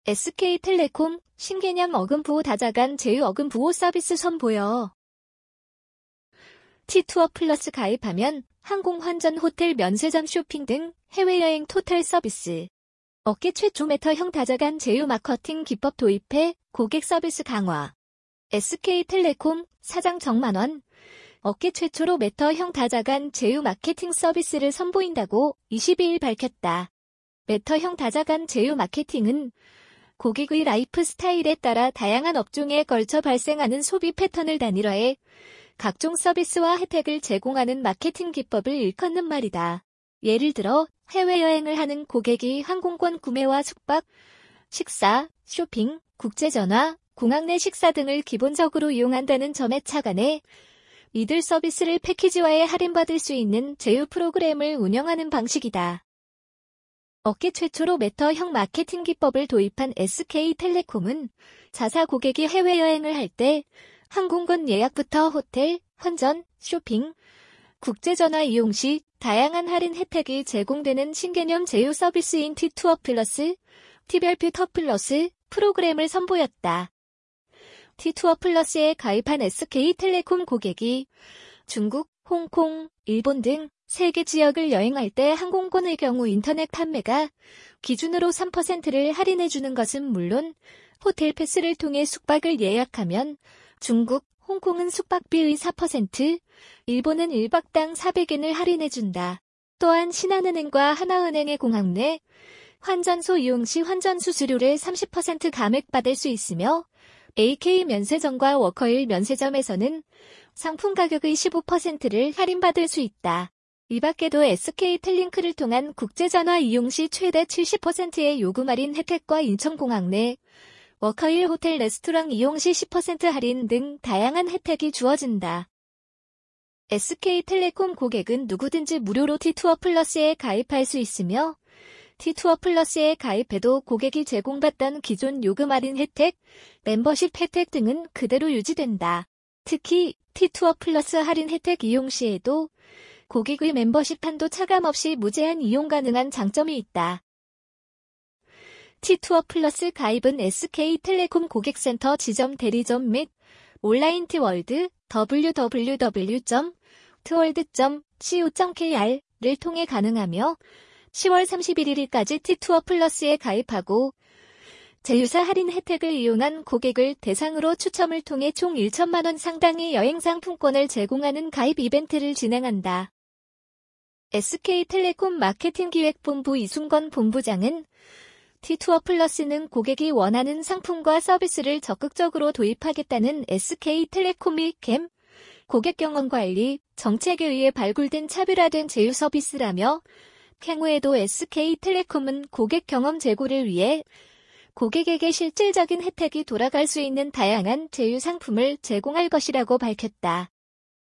SK텔레콤 신개념 어금부호 다자간 제휴 어금부호 서비스 선보여. T2어 플러스 가입하면 항공 환전 호텔 면세점 쇼핑 등 해외여행 토탈 서비스. 업계 최초 메타형 다자간 제휴 마케팅 기법 도입해 고객 서비스 강화. SK텔레콤 사장 정만원. 업계 최초로 메타형 다자간 제휴 마케팅 서비스를 선보인다고 22일 밝혔다. 메타형 다자간 제휴 마케팅은 고객의 라이프 스타일에 따라 다양한 업종에 걸쳐 발생하는 소비 패턴을 단일화해 각종 서비스와 혜택을 제공하는 마케팅 기법을 일컫는 말이다. 예를 들어 해외여행을 하는 고객이 항공권 구매와 숙박, 식사, 쇼핑, 국제전화, 공항 내 식사 등을 기본적으로 이용한다는 점에 착안해 이들 서비스를 패키지화해 할인받을 수 있는 제휴 프로그램을 운영하는 방식이다. 업계 최초로 메타형 마케팅 기법을 도입한 SK텔레콤은 자사 고객이 해외여행을 할 때 항공권 예약부터 호텔, 환전, 쇼핑, 국제전화 이용 시 다양한 할인 혜택이 제공되는 신개념 제휴 서비스인 T2어 플러스, T별표 터 플러스 프로그램을 선보였다. T2어 플러스에 가입한 SK텔레콤 고객이 중국, 홍콩, 일본 등 세계 지역을 여행할 때 항공권의 경우 인터넷 판매가 기준으로 3%를 할인해주는 것은 물론 호텔 패스를 통해 숙박을 예약하면 중국, 홍콩은 숙박비의 4%, 일본은 1박당 400엔을 할인해준다. 또한 신한은행과 하나은행의 공항 내 환전소 이용 시 환전 수수료를 30% 감액받을 수 있으며 AK 면세점과 워커힐 면세점에서는 상품 가격의 15%를 할인받을 수 있다. 이 밖에도 SK텔링크를 통한 국제전화 이용 시 최대 70%의 요금 할인 혜택과 인천공항 내 워커힐 호텔 레스토랑 이용 시 10% 할인 등 다양한 혜택이 주어진다. SK텔레콤 고객은 누구든지 무료로 T2어 플러스에 가입할 수 있으며 T2어 플러스에 가입해도 고객이 제공받던 기존 요금 할인 혜택, 멤버십 혜택 등은 그대로 유지된다. 특히 T2어 플러스 할인 혜택 이용 시에도 고객의 멤버십 한도 차감 없이 무제한 이용 가능한 장점이 있다. T2어 플러스 가입은 SK텔레콤 고객센터 지점 대리점 및 온라인 T월드 www.tworld.co.kr을 통해 가능하며 10월 31일까지 T2어 플러스에 가입하고 제휴사 할인 혜택을 이용한 고객을 대상으로 추첨을 통해 총 1천만 원 상당의 여행 상품권을 제공하는 가입 이벤트를 진행한다. SK텔레콤 마케팅기획본부 이순건 본부장은 T2어 플러스는 고객이 원하는 상품과 서비스를 적극적으로 도입하겠다는 SK텔레콤의 캠, 고객 경험 관리, 정책에 의해 발굴된 차별화된 제휴 서비스라며 향후에도 SK텔레콤은 고객 경험 제고를 위해 고객에게 실질적인 혜택이 돌아갈 수 있는 다양한 제휴 상품을 제공할 것이라고 밝혔다.